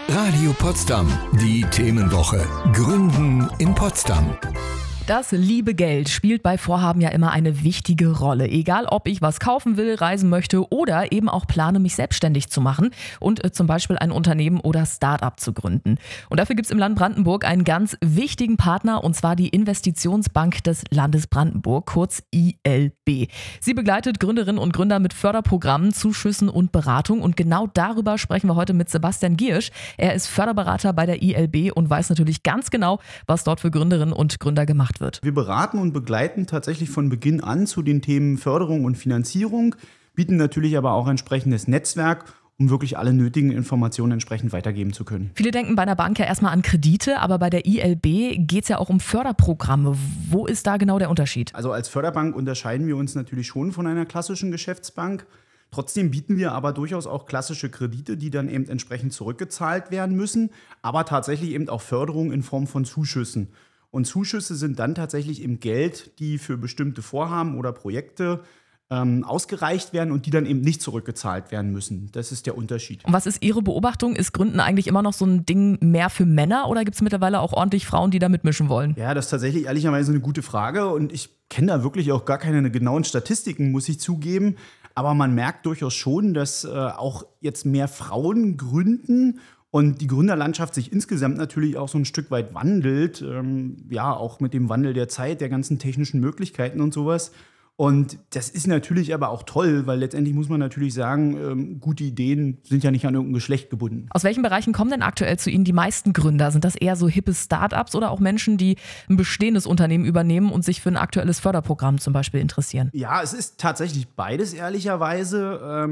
Radio Potsdam, die Themenwoche. Gründen in Potsdam. Das liebe Geld spielt bei Vorhaben ja immer eine wichtige Rolle. Egal, ob ich was kaufen will, reisen möchte oder eben auch plane, mich selbstständig zu machen und zum Beispiel ein Unternehmen oder Start-up zu gründen. Und dafür gibt es im Land Brandenburg einen ganz wichtigen Partner, und zwar die Investitionsbank des Landes Brandenburg, kurz ILB. Sie begleitet Gründerinnen und Gründer mit Förderprogrammen, Zuschüssen und Beratung. Und genau darüber sprechen wir heute mit Sebastian Giersch. Er ist Förderberater bei der ILB und weiß natürlich ganz genau, was dort für Gründerinnen und Gründer gemacht wird. Wir beraten und begleiten tatsächlich von Beginn an zu den Themen Förderung und Finanzierung, bieten natürlich aber auch entsprechendes Netzwerk, um wirklich alle nötigen Informationen entsprechend weitergeben zu können. Viele denken bei einer Bank ja erstmal an Kredite, aber bei der ILB geht es ja auch um Förderprogramme. Wo ist da genau der Unterschied? Also als Förderbank unterscheiden wir uns natürlich schon von einer klassischen Geschäftsbank. Trotzdem bieten wir aber durchaus auch klassische Kredite, die dann eben entsprechend zurückgezahlt werden müssen, aber tatsächlich eben auch Förderung in Form von Zuschüssen. Und Zuschüsse sind dann tatsächlich eben Geld, die für bestimmte Vorhaben oder Projekte ausgereicht werden und die dann eben nicht zurückgezahlt werden müssen. Das ist der Unterschied. Und was ist Ihre Beobachtung? Ist Gründen eigentlich immer noch so ein Ding mehr für Männer oder gibt es mittlerweile auch ordentlich Frauen, die da mitmischen wollen? Ja, das ist tatsächlich ehrlicherweise eine gute Frage und ich kenne da wirklich auch gar keine genauen Statistiken, muss ich zugeben. Aber man merkt durchaus schon, dass auch jetzt mehr Frauen gründen und die Gründerlandschaft sich insgesamt natürlich auch so ein Stück weit wandelt, auch mit dem Wandel der Zeit, der ganzen technischen Möglichkeiten und sowas. Und das ist natürlich aber auch toll, weil letztendlich muss man natürlich sagen, gute Ideen sind ja nicht an irgendein Geschlecht gebunden. Aus welchen Bereichen kommen denn aktuell zu Ihnen die meisten Gründer? Sind das eher so hippe Start-ups oder auch Menschen, die ein bestehendes Unternehmen übernehmen und sich für ein aktuelles Förderprogramm zum Beispiel interessieren? Ja, es ist tatsächlich beides, ehrlicherweise.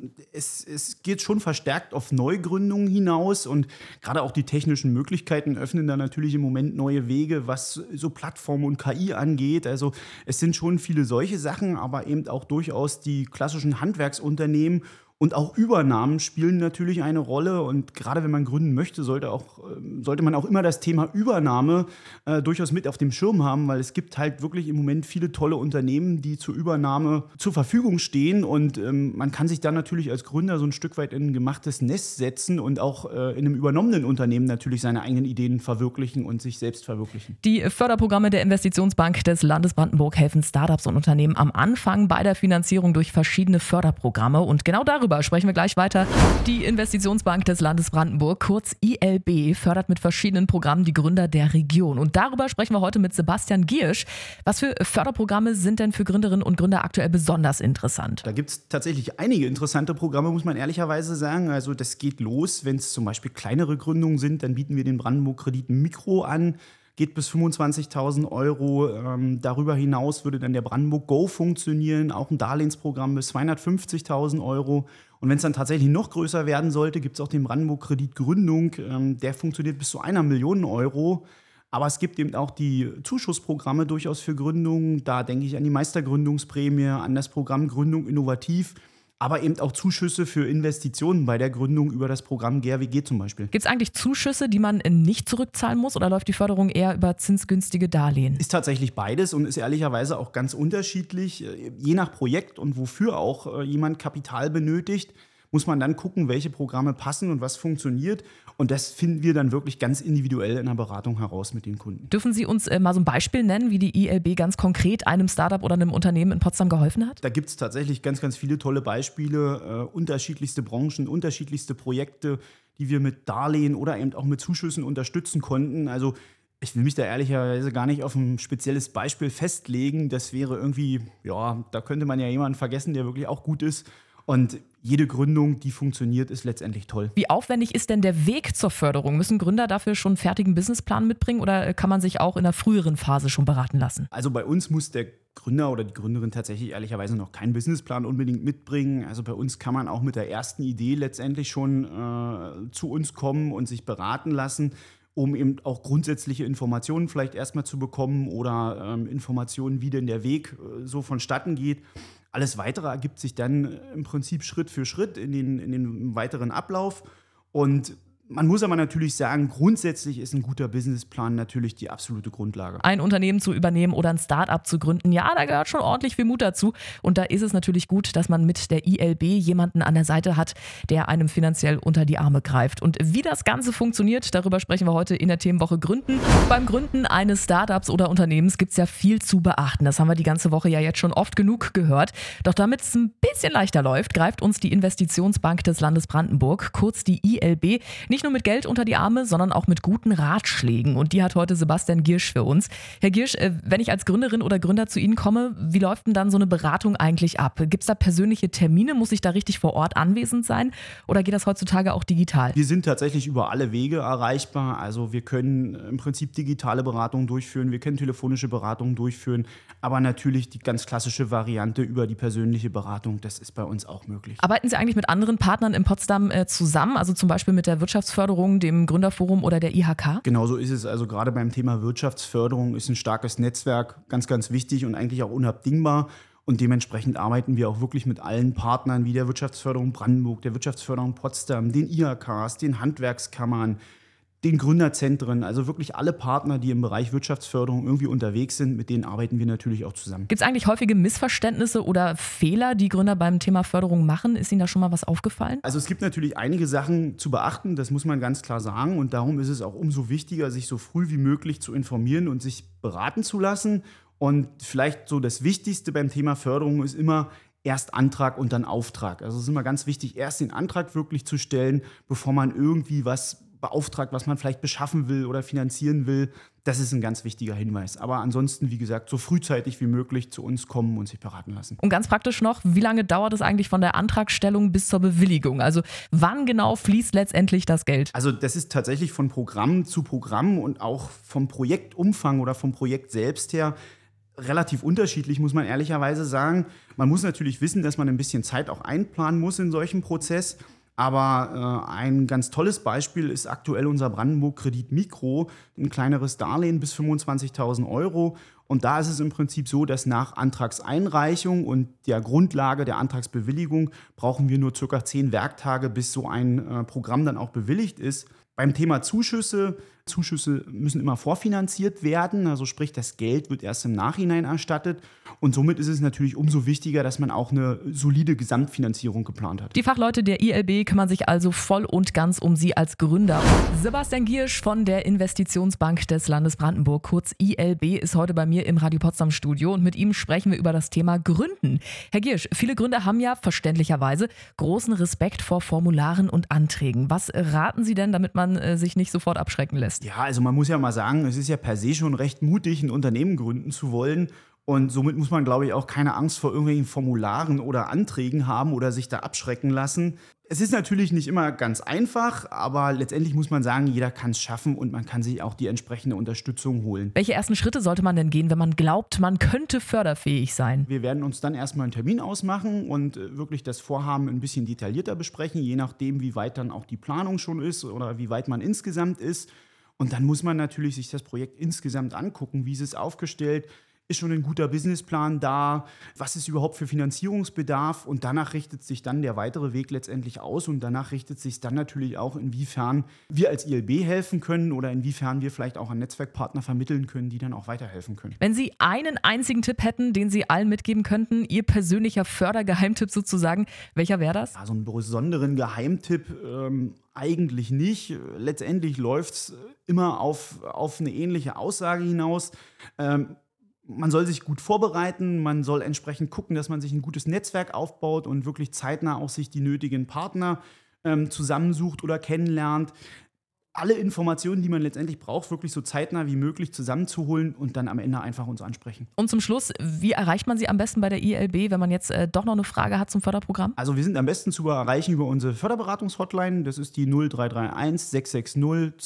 Es geht schon verstärkt auf Neugründungen hinaus und gerade auch die technischen Möglichkeiten öffnen da natürlich im Moment neue Wege, was so Plattformen und KI angeht. Also es sind schon viele solche Sachen, aber eben auch durchaus die klassischen Handwerksunternehmen und auch Übernahmen spielen natürlich eine Rolle. Und gerade wenn man gründen möchte, sollte man auch immer das Thema Übernahme durchaus mit auf dem Schirm haben, weil es gibt halt wirklich im Moment viele tolle Unternehmen, die zur Übernahme zur Verfügung stehen. Und man kann sich dann natürlich als Gründer so ein Stück weit in ein gemachtes Nest setzen und auch in einem übernommenen Unternehmen natürlich seine eigenen Ideen verwirklichen und sich selbst verwirklichen. Die Förderprogramme der Investitionsbank des Landes Brandenburg helfen Startups und Unternehmen am Anfang bei der Finanzierung durch verschiedene Förderprogramme. Und genau darüber sprechen wir gleich weiter. Die Investitionsbank des Landes Brandenburg, kurz ILB, fördert mit verschiedenen Programmen die Gründer der Region. Und darüber sprechen wir heute mit Sebastian Giersch. Was für Förderprogramme sind denn für Gründerinnen und Gründer aktuell besonders interessant? Da gibt es tatsächlich einige interessante Programme, muss man ehrlicherweise sagen. Also das geht los, wenn es zum Beispiel kleinere Gründungen sind, dann bieten wir den Brandenburg-Kredit Mikro an. Geht bis 25.000 €. Darüber hinaus würde dann der Brandenburg Go funktionieren, auch ein Darlehensprogramm bis 250.000 €. Und wenn es dann tatsächlich noch größer werden sollte, gibt es auch den Brandenburg Kredit Gründung. Der funktioniert bis zu 1 Million €. Aber es gibt eben auch die Zuschussprogramme durchaus für Gründungen. Da denke ich an die Meistergründungsprämie, an das Programm Gründung Innovativ. Aber eben auch Zuschüsse für Investitionen bei der Gründung über das Programm GRWG zum Beispiel. Gibt es eigentlich Zuschüsse, die man nicht zurückzahlen muss oder läuft die Förderung eher über zinsgünstige Darlehen? Ist tatsächlich beides und ist ehrlicherweise auch ganz unterschiedlich. Je nach Projekt und wofür auch jemand Kapital benötigt, muss man dann gucken, welche Programme passen und was funktioniert. Und das finden wir dann wirklich ganz individuell in der Beratung heraus mit den Kunden. Dürfen Sie uns mal so ein Beispiel nennen, wie die ILB ganz konkret einem Startup oder einem Unternehmen in Potsdam geholfen hat? Da gibt es tatsächlich ganz, ganz viele tolle Beispiele, unterschiedlichste Branchen, unterschiedlichste Projekte, die wir mit Darlehen oder eben auch mit Zuschüssen unterstützen konnten. Also ich will mich da ehrlicherweise gar nicht auf ein spezielles Beispiel festlegen. Das wäre irgendwie, ja, da könnte man ja jemanden vergessen, der wirklich auch gut ist. Und jede Gründung, die funktioniert, ist letztendlich toll. Wie aufwendig ist denn der Weg zur Förderung? Müssen Gründer dafür schon einen fertigen Businessplan mitbringen oder kann man sich auch in der früheren Phase schon beraten lassen? Also bei uns muss der Gründer oder die Gründerin tatsächlich ehrlicherweise noch keinen Businessplan unbedingt mitbringen. Also bei uns kann man auch mit der ersten Idee letztendlich schon zu uns kommen und sich beraten lassen, um eben auch grundsätzliche Informationen vielleicht erstmal zu bekommen oder Informationen, wie denn der Weg so vonstatten geht. Alles Weitere ergibt sich dann im Prinzip Schritt für Schritt in den weiteren Ablauf. Und Man muss aber natürlich sagen, grundsätzlich ist ein guter Businessplan natürlich die absolute Grundlage. Ein Unternehmen zu übernehmen oder ein Start-up zu gründen, ja, da gehört schon ordentlich viel Mut dazu. Und da ist es natürlich gut, dass man mit der ILB jemanden an der Seite hat, der einem finanziell unter die Arme greift. Und wie das Ganze funktioniert, darüber sprechen wir heute in der Themenwoche Gründen. Beim Gründen eines Startups oder Unternehmens gibt es ja viel zu beachten. Das haben wir die ganze Woche ja jetzt schon oft genug gehört. Doch damit es ein bisschen leichter läuft, greift uns die Investitionsbank des Landes Brandenburg, kurz die ILB, nicht nur mit Geld unter die Arme, sondern auch mit guten Ratschlägen. Und die hat heute Sebastian Giersch für uns. Herr Giersch, wenn ich als Gründerin oder Gründer zu Ihnen komme, wie läuft denn dann so eine Beratung eigentlich ab? Gibt es da persönliche Termine? Muss ich da richtig vor Ort anwesend sein? Oder geht das heutzutage auch digital? Wir sind tatsächlich über alle Wege erreichbar. Also wir können im Prinzip digitale Beratungen durchführen, wir können telefonische Beratungen durchführen, aber natürlich die ganz klassische Variante über die persönliche Beratung, das ist bei uns auch möglich. Arbeiten Sie eigentlich mit anderen Partnern in Potsdam zusammen, also zum Beispiel mit der Wirtschaftsförderung, dem Gründerforum oder der IHK? Genau so ist es. Also gerade beim Thema Wirtschaftsförderung ist ein starkes Netzwerk ganz, ganz wichtig und eigentlich auch unabdingbar. Und dementsprechend arbeiten wir auch wirklich mit allen Partnern wie der Wirtschaftsförderung Brandenburg, der Wirtschaftsförderung Potsdam, den IHKs, den Handwerkskammern, den Gründerzentren, also wirklich alle Partner, die im Bereich Wirtschaftsförderung irgendwie unterwegs sind, mit denen arbeiten wir natürlich auch zusammen. Gibt es eigentlich häufige Missverständnisse oder Fehler, die Gründer beim Thema Förderung machen? Ist Ihnen da schon mal was aufgefallen? Also es gibt natürlich einige Sachen zu beachten, das muss man ganz klar sagen. Und darum ist es auch umso wichtiger, sich so früh wie möglich zu informieren und sich beraten zu lassen. Und vielleicht so das Wichtigste beim Thema Förderung ist immer erst Antrag und dann Auftrag. Also es ist immer ganz wichtig, erst den Antrag wirklich zu stellen, bevor man irgendwie was beauftragt, was man vielleicht beschaffen will oder finanzieren will. Das ist ein ganz wichtiger Hinweis. Aber ansonsten, wie gesagt, so frühzeitig wie möglich zu uns kommen und sich beraten lassen. Und ganz praktisch noch, wie lange dauert es eigentlich von der Antragstellung bis zur Bewilligung? Also wann genau fließt letztendlich das Geld? Also das ist tatsächlich von Programm zu Programm und auch vom Projektumfang oder vom Projekt selbst her relativ unterschiedlich, muss man ehrlicherweise sagen. Man muss natürlich wissen, dass man ein bisschen Zeit auch einplanen muss in solchem Prozess. Aber ein ganz tolles Beispiel ist aktuell unser Brandenburg-Kredit Mikro, ein kleineres Darlehen bis 25.000 Euro. Und da ist es im Prinzip so, dass nach Antragseinreichung und der Grundlage der Antragsbewilligung brauchen wir nur ca. 10 Werktage, bis so ein Programm dann auch bewilligt ist. Beim Thema Zuschüsse müssen immer vorfinanziert werden, also sprich, das Geld wird erst im Nachhinein erstattet. Und somit ist es natürlich umso wichtiger, dass man auch eine solide Gesamtfinanzierung geplant hat. Die Fachleute der ILB kümmern sich also voll und ganz um Sie als Gründer. Sebastian Giersch von der Investitionsbank des Landes Brandenburg, kurz ILB, ist heute bei mir im Radio Potsdam Studio und mit ihm sprechen wir über das Thema Gründen. Herr Giersch, viele Gründer haben ja verständlicherweise großen Respekt vor Formularen und Anträgen. Was raten Sie denn, damit man sich nicht sofort abschrecken lässt? Ja, also man muss ja mal sagen, es ist ja per se schon recht mutig, ein Unternehmen gründen zu wollen. Und somit muss man, glaube ich, auch keine Angst vor irgendwelchen Formularen oder Anträgen haben oder sich da abschrecken lassen. Es ist natürlich nicht immer ganz einfach, aber letztendlich muss man sagen, jeder kann es schaffen und man kann sich auch die entsprechende Unterstützung holen. Welche ersten Schritte sollte man denn gehen, wenn man glaubt, man könnte förderfähig sein? Wir werden uns dann erstmal einen Termin ausmachen und wirklich das Vorhaben ein bisschen detaillierter besprechen, je nachdem, wie weit dann auch die Planung schon ist oder wie weit man insgesamt ist. Und dann muss man natürlich sich das Projekt insgesamt angucken, wie ist es aufgestellt, ist schon ein guter Businessplan da, was ist überhaupt für Finanzierungsbedarf und danach richtet sich dann der weitere Weg letztendlich aus und danach richtet sich dann natürlich auch, inwiefern wir als ILB helfen können oder inwiefern wir vielleicht auch an Netzwerkpartner vermitteln können, die dann auch weiterhelfen können. Wenn Sie einen einzigen Tipp hätten, den Sie allen mitgeben könnten, Ihr persönlicher Fördergeheimtipp sozusagen, welcher wäre das? Ja, so einen besonderen Geheimtipp eigentlich nicht. Letztendlich läuft es immer auf eine ähnliche Aussage hinaus. Man soll sich gut vorbereiten, man soll entsprechend gucken, dass man sich ein gutes Netzwerk aufbaut und wirklich zeitnah auch sich die nötigen Partner zusammensucht oder kennenlernt. Alle Informationen, die man letztendlich braucht, wirklich so zeitnah wie möglich zusammenzuholen und dann am Ende einfach uns ansprechen. Und zum Schluss, wie erreicht man Sie am besten bei der ILB, wenn man jetzt doch noch eine Frage hat zum Förderprogramm? Also wir sind am besten zu erreichen über unsere Förderberatungshotline. Das ist die 0331 660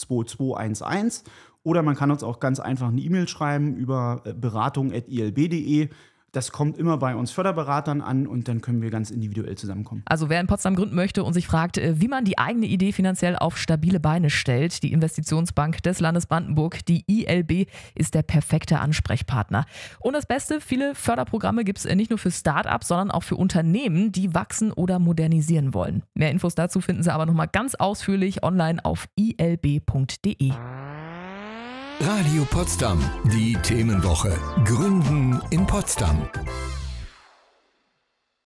2211. Oder man kann uns auch ganz einfach eine E-Mail schreiben über beratung@ilb.de. Das kommt immer bei uns Förderberatern an und dann können wir ganz individuell zusammenkommen. Also wer in Potsdam gründen möchte und sich fragt, wie man die eigene Idee finanziell auf stabile Beine stellt, die Investitionsbank des Landes Brandenburg, die ILB, ist der perfekte Ansprechpartner. Und das Beste, viele Förderprogramme gibt es nicht nur für Start-ups, sondern auch für Unternehmen, die wachsen oder modernisieren wollen. Mehr Infos dazu finden Sie aber nochmal ganz ausführlich online auf ilb.de. Radio Potsdam, die Themenwoche. Gründen in Potsdam.